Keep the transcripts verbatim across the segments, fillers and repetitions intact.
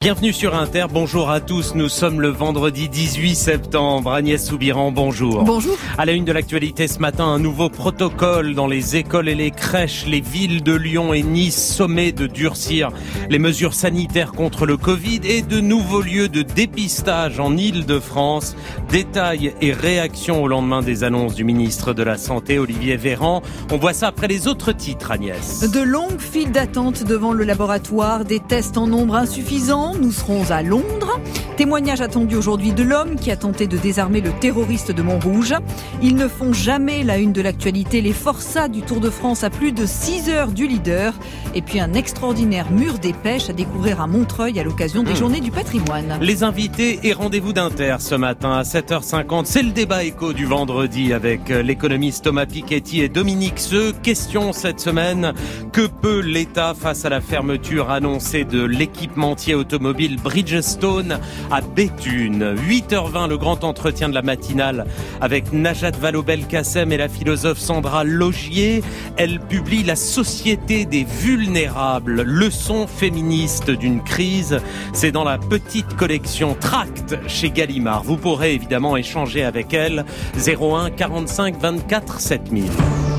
Bienvenue sur Inter, bonjour à tous, nous sommes le vendredi dix-huit septembre. Agnès Soubiran, bonjour. Bonjour. À la une de l'actualité ce matin, un nouveau protocole dans les écoles et les crèches. Les villes de Lyon et Nice sommées de durcir les mesures sanitaires contre le Covid et de nouveaux lieux de dépistage en Île-de-France. Détails et réactions au lendemain des annonces du ministre de la Santé, Olivier Véran. On voit ça après les autres titres, Agnès. De longues files d'attente devant le laboratoire, des tests en nombre insuffisant. Nous serons à Londres. Témoignage attendu aujourd'hui de l'homme qui a tenté de désarmer le terroriste de Montrouge. Ils ne font jamais la une de l'actualité. Les forçats du Tour de France à plus de six heures du leader. Et puis un extraordinaire mur des pêches à découvrir à Montreuil à l'occasion des mmh. Journées du patrimoine. Les invités et rendez-vous d'Inter ce matin à sept heures cinquante. C'est le débat éco du vendredi avec l'économiste Thomas Piketty et Dominique Seux. Question cette semaine. Que peut l'État face à la fermeture annoncée de l'équipementier automobile Bridgestone à Béthune. huit heures vingt, le grand entretien de la matinale avec Najat Vallaud-Belkacem et la philosophe Sandra Logier. Elle publie La société des vulnérables, leçon féministe d'une crise. C'est dans la petite collection Tract chez Gallimard. Vous pourrez évidemment échanger avec elle. zéro un quarante-cinq vingt-quatre sept mille.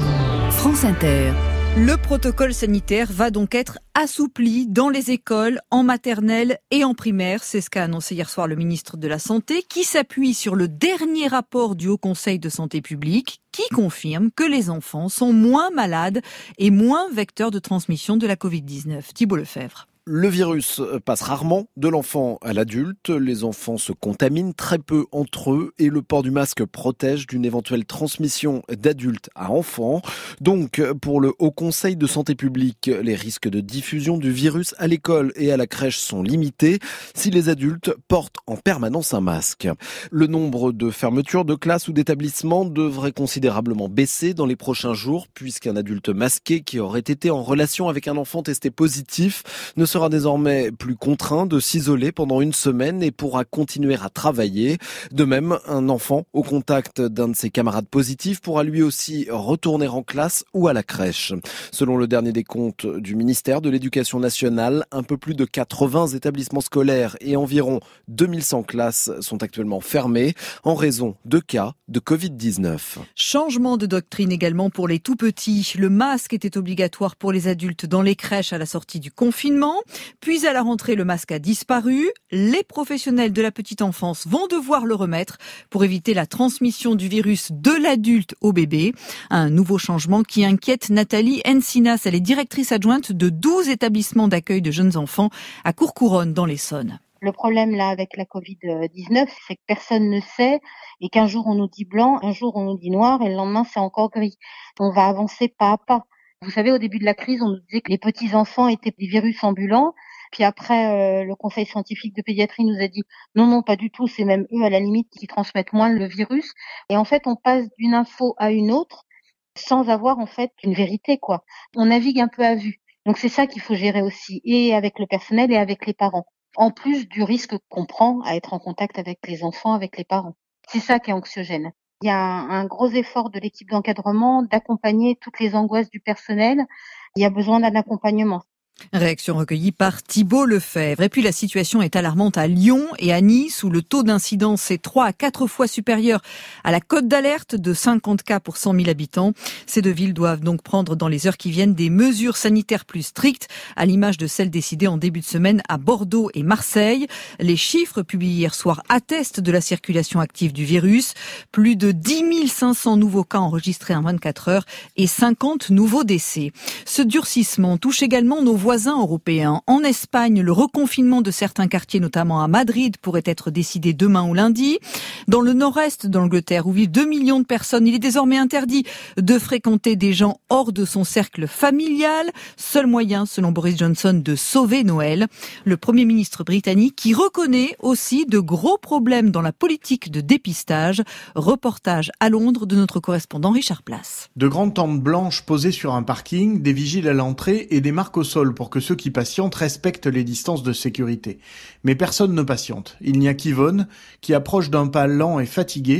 France Inter. Le protocole sanitaire va donc être assoupli dans les écoles, en maternelle et en primaire. C'est ce qu'a annoncé hier soir le ministre de la Santé, qui s'appuie sur le dernier rapport du Haut Conseil de santé publique, qui confirme que les enfants sont moins malades et moins vecteurs de transmission de la covid dix-neuf. Thibault Lefebvre. Le virus passe rarement de l'enfant à l'adulte. Les enfants se contaminent très peu entre eux et le port du masque protège d'une éventuelle transmission d'adulte à enfant. Donc, pour le Haut Conseil de santé publique, les risques de diffusion du virus à l'école et à la crèche sont limités si les adultes portent en permanence un masque. Le nombre de fermetures de classes ou d'établissements devrait considérablement baisser dans les prochains jours puisqu'un adulte masqué qui aurait été en relation avec un enfant testé positif ne sera désormais plus contraint de s'isoler pendant une semaine et pourra continuer à travailler. De même, un enfant au contact d'un de ses camarades positifs pourra lui aussi retourner en classe ou à la crèche. Selon le dernier décompte du ministère de l'Éducation nationale, un peu plus de quatre-vingts établissements scolaires et environ deux mille cent classes sont actuellement fermées en raison de cas de covid dix-neuf. Changement de doctrine également pour les tout-petits. Le masque était obligatoire pour les adultes dans les crèches à la sortie du confinement. Puis à la rentrée, le masque a disparu. Les professionnels de la petite enfance vont devoir le remettre pour éviter la transmission du virus de l'adulte au bébé. Un nouveau changement qui inquiète Nathalie Encinas. Elle est directrice adjointe de douze établissements d'accueil de jeunes enfants à Courcouronnes dans l'Essonne. Le problème là avec la covid dix-neuf, c'est que personne ne sait et qu'un jour on nous dit blanc, un jour on nous dit noir et le lendemain c'est encore gris. On va avancer pas à pas. Vous savez, au début de la crise, on nous disait que les petits-enfants étaient des virus ambulants. Puis après, euh, le conseil scientifique de pédiatrie nous a dit non, non, pas du tout. C'est même eux, à la limite, qui transmettent moins le virus. Et en fait, on passe d'une info à une autre sans avoir, en fait, une vérité, quoi. On navigue un peu à vue. Donc, c'est ça qu'il faut gérer aussi, et avec le personnel et avec les parents. En plus du risque qu'on prend à être en contact avec les enfants, avec les parents. C'est ça qui est anxiogène. Il y a un, un gros effort de l'équipe d'encadrement d'accompagner toutes les angoisses du personnel. Il y a besoin d'un accompagnement. Réaction recueillie par Thibault Lefebvre. Et puis la situation est alarmante à Lyon et à Nice où le taux d'incidence est trois à quatre fois supérieur à la cote d'alerte de cinquante cas pour cent mille habitants. Ces deux villes doivent donc prendre dans les heures qui viennent des mesures sanitaires plus strictes, à l'image de celles décidées en début de semaine à Bordeaux et Marseille. Les chiffres publiés hier soir attestent de la circulation active du virus. Plus de dix mille cinq cents nouveaux cas enregistrés en vingt-quatre heures et cinquante nouveaux décès. Ce durcissement touche également nos voisins européens. En Espagne, le reconfinement de certains quartiers, notamment à Madrid, pourrait être décidé demain ou lundi. Dans le nord-est de l'Angleterre, où vivent deux millions de personnes, il est désormais interdit de fréquenter des gens hors de son cercle familial. Seul moyen, selon Boris Johnson, de sauver Noël. Le Premier ministre britannique qui reconnaît aussi de gros problèmes dans la politique de dépistage. Reportage à Londres de notre correspondant Richard Place. De grandes tentes blanches posées sur un parking, des vigiles à l'entrée et des marques au sol pour que ceux qui patientent respectent les distances de sécurité. Mais personne ne patiente. Il n'y a qu'Yvonne, qui approche d'un pas lent et fatigué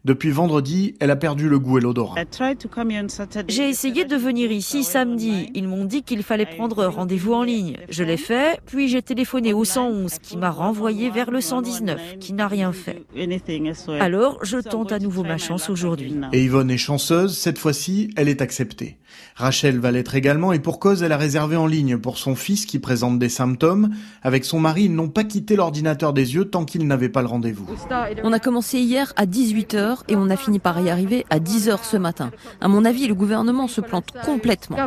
Depuis vendredi, elle a perdu le goût et l'odorat. J'ai essayé de venir ici samedi. Ils m'ont dit qu'il fallait prendre rendez-vous en ligne. Je l'ai fait, puis j'ai téléphoné au cent onze qui m'a renvoyé vers le cent dix-neuf qui n'a rien fait. Alors, je tente à nouveau ma chance aujourd'hui. Et Yvonne est chanceuse, cette fois-ci, elle est acceptée. Rachel va l'être également et pour cause, elle a réservé en ligne pour son fils qui présente des symptômes. Avec son mari, ils n'ont pas quitté l'ordinateur des yeux tant qu'ils n'avaient pas le rendez-vous. On a commencé hier à dix-huit heures et on a fini par y arriver à dix heures ce matin. À mon avis, le gouvernement se plante complètement.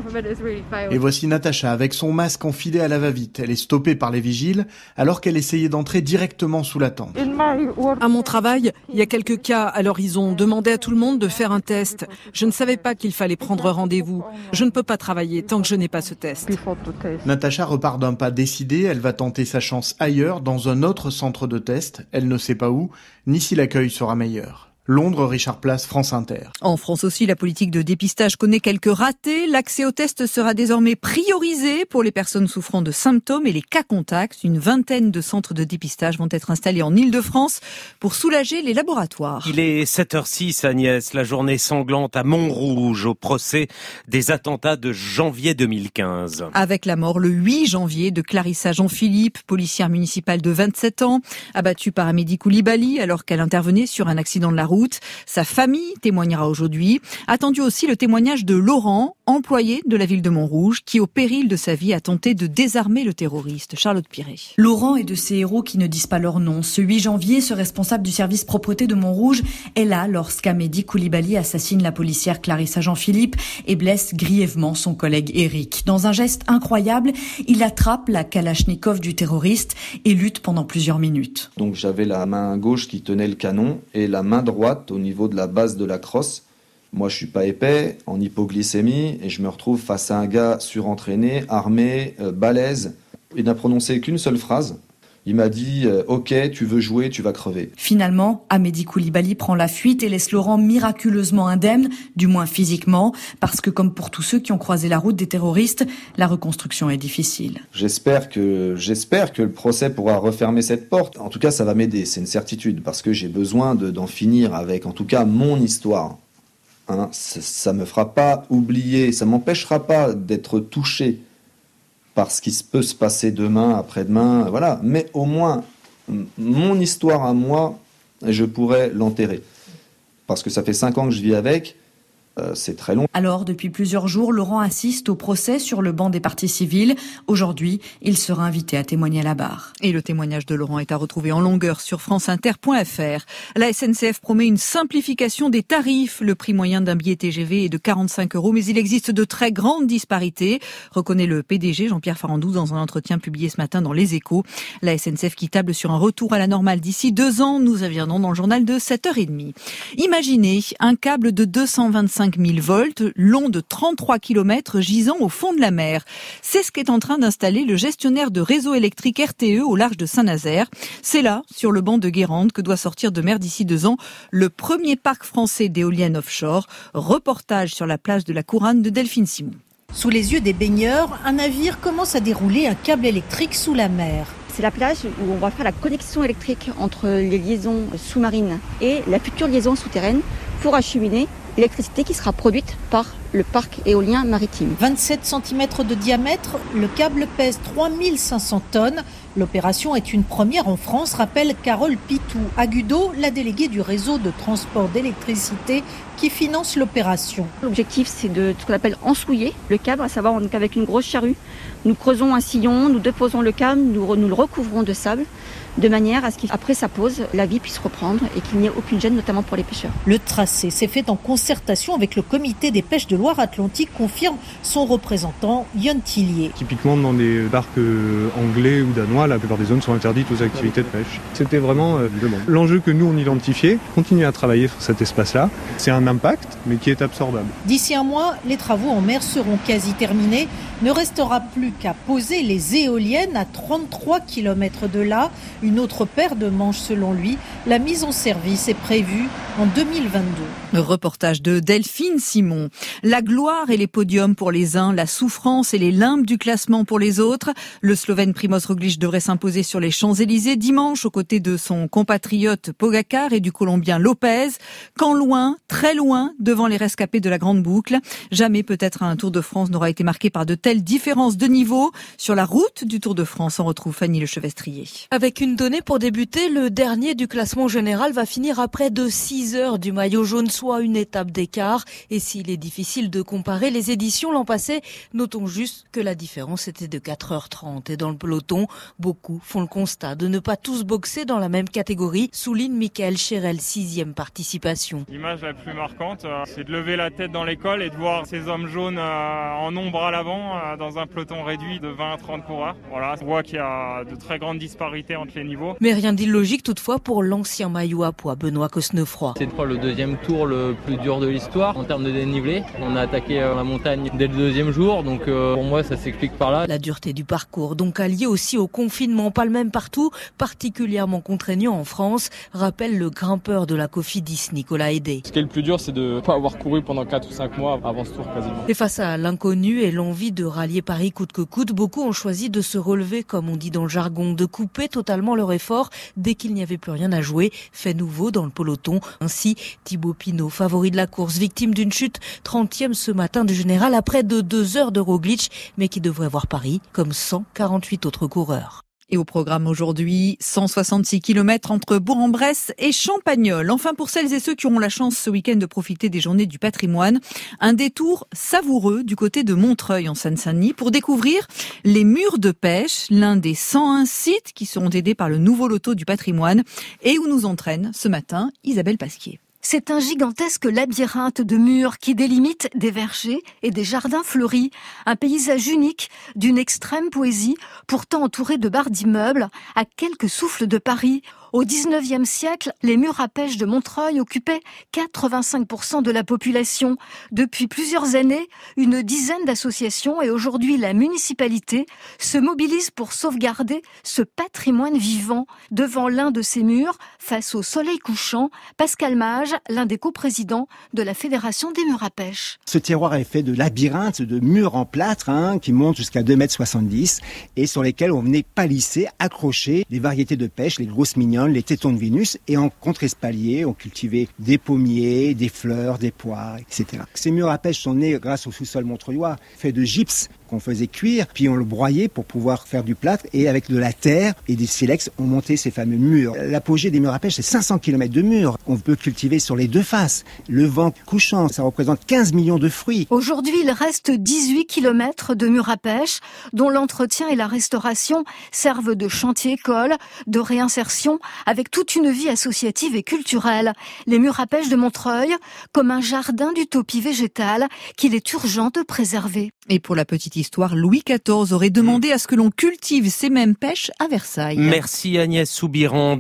Et voici Natacha avec son masque enfilé à la va-vite. Elle est stoppée par les vigiles alors qu'elle essayait d'entrer directement sous la tente. À mon travail, il y a quelques cas, alors ils ont demandé à tout le monde de faire un test. Je ne savais pas qu'il fallait prendre rendez-vous. Je ne peux pas travailler tant que je n'ai pas ce test. Natacha repart d'un pas décidé, elle va tenter sa chance ailleurs, dans un autre centre de test. Elle ne sait pas où, ni si l'accueil sera meilleur. Londres, Richard Place, France Inter. En France aussi, la politique de dépistage connaît quelques ratés. L'accès aux tests sera désormais priorisé pour les personnes souffrant de symptômes et les cas contacts. Une vingtaine de centres de dépistage vont être installés en Île-de-France pour soulager les laboratoires. Il est sept heures six, Agnès, la journée sanglante à Montrouge au procès des attentats de janvier deux mille quinze. Avec la mort le huit janvier de Clarissa Jean-Philippe, policière municipale de vingt-sept ans, abattue par Amédi Koulibaly alors qu'elle intervenait sur un accident de la route. Sa famille témoignera aujourd'hui. Attendu aussi le témoignage de Laurent, employé de la ville de Montrouge, qui au péril de sa vie a tenté de désarmer le terroriste. Charlotte Piré. Laurent est de ces héros qui ne disent pas leur nom. Ce huit janvier, ce responsable du service propreté de Montrouge est là lorsqu'Amédi Koulibaly assassine la policière Clarissa Jean-Philippe et blesse grièvement son collègue Eric. Dans un geste incroyable, il attrape la kalachnikov du terroriste et lutte pendant plusieurs minutes. Donc j'avais la main gauche qui tenait le canon et la main droite au niveau de la base de la crosse. Moi, je suis pas épais, en hypoglycémie, et je me retrouve face à un gars surentraîné, armé, euh, balèze. Il n'a prononcé qu'une seule phrase. Il m'a dit euh, « Ok, tu veux jouer, tu vas crever ». Finalement, Amédi Koulibaly prend la fuite et laisse Laurent miraculeusement indemne, du moins physiquement, parce que comme pour tous ceux qui ont croisé la route des terroristes, la reconstruction est difficile. J'espère que, j'espère que le procès pourra refermer cette porte. En tout cas, ça va m'aider, c'est une certitude, parce que j'ai besoin de, d'en finir avec, en tout cas, mon histoire. Hein, ça ne me fera pas oublier, ça ne m'empêchera pas d'être touché par ce qui peut se passer demain, après-demain, voilà. Mais au moins, mon histoire à moi, je pourrais l'enterrer. Parce que ça fait cinq ans que je vis avec, euh, c'est très long. Alors, depuis plusieurs jours, Laurent assiste au procès sur le banc des parties civiles. Aujourd'hui, il sera invité à témoigner à la barre. Et le témoignage de Laurent est à retrouver en longueur sur franceinter point f r. La S N C F promet une simplification des tarifs. Le prix moyen d'un billet T G V est de quarante-cinq euros, mais il existe de très grandes disparités, reconnaît le P D G Jean-Pierre Farandou dans un entretien publié ce matin dans Les Échos. La S N C F qui table sur un retour à la normale d'ici deux ans. Nous reviendrons dans le journal de sept heures trente. Imaginez un câble de deux cent vingt-cinq mille volts, long de trente-trois kilomètres, gisant au fond de la mer. C'est ce qu'est en train d'installer le gestionnaire de réseau électrique R T E au large de Saint-Nazaire. C'est là, sur le banc de Guérande, que doit sortir de mer d'ici deux ans le premier parc français d'éoliennes offshore. Reportage sur la plage de la Couronne de Delphine Simon. Sous les yeux des baigneurs, un navire commence à dérouler un câble électrique sous la mer. C'est la plage où on va faire la connexion électrique entre les liaisons sous-marines et la future liaison souterraine pour acheminer l'électricité qui sera produite par le parc éolien maritime. vingt-sept centimètres de diamètre, le câble pèse trois mille cinq cents tonnes. L'opération est une première en France, rappelle Carole Pitou Agudo, la déléguée du réseau de transport d'électricité qui finance l'opération. L'objectif, c'est de ce qu'on appelle ensouiller le câble, à savoir qu'avec une grosse charrue, nous creusons un sillon, nous déposons le câble, nous, nous le recouvrons de sable, de manière à ce qu'après sa pose, la vie puisse reprendre et qu'il n'y ait aucune gêne, notamment pour les pêcheurs. Le tracé s'est fait en concertation avec le comité des pêches de Loire-Atlantique, confirme son représentant Yon Tillier. Typiquement dans des barques anglais ou danois, la plupart des zones sont interdites aux activités de pêche. C'était vraiment euh, l'enjeu que nous on identifiait, continuer à travailler sur cet espace-là. C'est un impact, mais qui est absorbable. D'ici un mois, les travaux en mer seront quasi terminés. Ne restera plus qu'à poser les éoliennes à trente-trois kilomètres de là. une autre paire de manches selon lui. La mise en service est prévue en deux mille vingt-deux. Le reportage de Delphine Simon. La gloire et les podiums pour les uns, la souffrance et les limbes du classement pour les autres. Le Slovène Primož Roglič devrait s'imposer sur les Champs-Élysées dimanche aux côtés de son compatriote Pogačar et du Colombien Lopez. Quand loin, très loin, devant les rescapés de la Grande Boucle. Jamais peut-être un Tour de France n'aura été marqué par de telles différences de niveau. Sur la route du Tour de France, on retrouve Fanny Lechevestrier. Avec une donnée pour débuter, le dernier du classement général va finir à près de six heures du maillot jaune, soit une étape d'écart. Et s'il est difficile de comparer les éditions l'an passé, notons juste que la différence était de quatre heures trente. Et dans le peloton, beaucoup font le constat de ne pas tous boxer dans la même catégorie, souligne Michael Cherel, sixième participation. L'image la plus marquante, c'est de lever la tête dans l'école et de voir ces hommes jaunes en nombre à l'avant dans un peloton réduit de vingt à trente coureurs. Voilà, on voit qu'il y a de très grandes disparités entre les niveaux. Mais rien d'illogique toutefois pour l'ancien maillot à poids Benoît Cosnefroy. C'est le deuxième tour le plus dur de l'histoire en termes de dénivelé. On a attaqué la montagne dès le deuxième jour, donc euh, pour moi ça s'explique par là. La dureté du parcours, donc alliée aussi au confinement, pas le même partout, particulièrement contraignant en France, rappelle le grimpeur de la Cofidis, Nicolas Hédé. Ce qui est le plus dur, c'est de ne pas avoir couru pendant quatre ou cinq mois avant ce tour quasiment. Et face à l'inconnu et l'envie de rallier Paris coûte que coûte, beaucoup ont choisi de se relever, comme on dit dans le jargon, de couper totalement leur effort dès qu'il n'y avait plus rien à jouer. Fait nouveau dans le peloton. Ainsi, Thibaut Pinot, favori de la course, victime d'une chute, trentième ce matin du général après de deux heures de Roglič, mais qui devrait voir Paris comme cent quarante-huit autres coureurs. Et au programme aujourd'hui, cent soixante-six kilomètres entre Bourg-en-Bresse et Champagnole. Enfin, pour celles et ceux qui auront la chance ce week-end de profiter des journées du patrimoine, un détour savoureux du côté de Montreuil en Seine-Saint-Denis pour découvrir les murs de pêche, l'un des cent un sites qui seront aidés par le nouveau loto du patrimoine et où nous entraîne ce matin Isabelle Pasquier. C'est un gigantesque labyrinthe de murs qui délimite des vergers et des jardins fleuris. Un paysage unique d'une extrême poésie, pourtant entouré de barres d'immeubles à quelques souffles de Paris. Au dix-neuvième siècle, les murs à pêche de Montreuil occupaient quatre-vingt-cinq pour cent de la population. Depuis plusieurs années, une dizaine d'associations et aujourd'hui la municipalité se mobilisent pour sauvegarder ce patrimoine vivant. Devant l'un de ces murs, face au soleil couchant, Pascal Mage, l'un des coprésidents de la Fédération des murs à pêche. Ce terroir est fait de labyrinthes, de murs en plâtre hein, qui montent jusqu'à deux mètres soixante-dix et sur lesquels on venait palisser, accrocher les variétés de pêche, les grosses mignonnes, les tétons de Vénus, et en contre-espalier, on cultivait des pommiers, des fleurs, des poires, et cetera. Ces murs à pêche sont nés grâce au sous-sol montreuillois, fait de gypse qu'on faisait cuire, puis on le broyait pour pouvoir faire du plâtre, et avec de la terre et des silex, on montait ces fameux murs. L'apogée des murs à pêche, c'est cinq cents kilomètres de murs qu'on peut cultiver sur les deux faces. Le vent couchant, ça représente quinze millions de fruits. Aujourd'hui, il reste dix-huit kilomètres de murs à pêche, dont l'entretien et la restauration servent de chantier-école, de réinsertion, avec toute une vie associative et culturelle. Les murs à pêche de Montreuil, comme un jardin d'utopie végétale qu'il est urgent de préserver. Et pour la petite histoire, Louis quatorze aurait demandé à ce que l'on cultive ces mêmes pêches à Versailles. Merci Agnès Soubiran.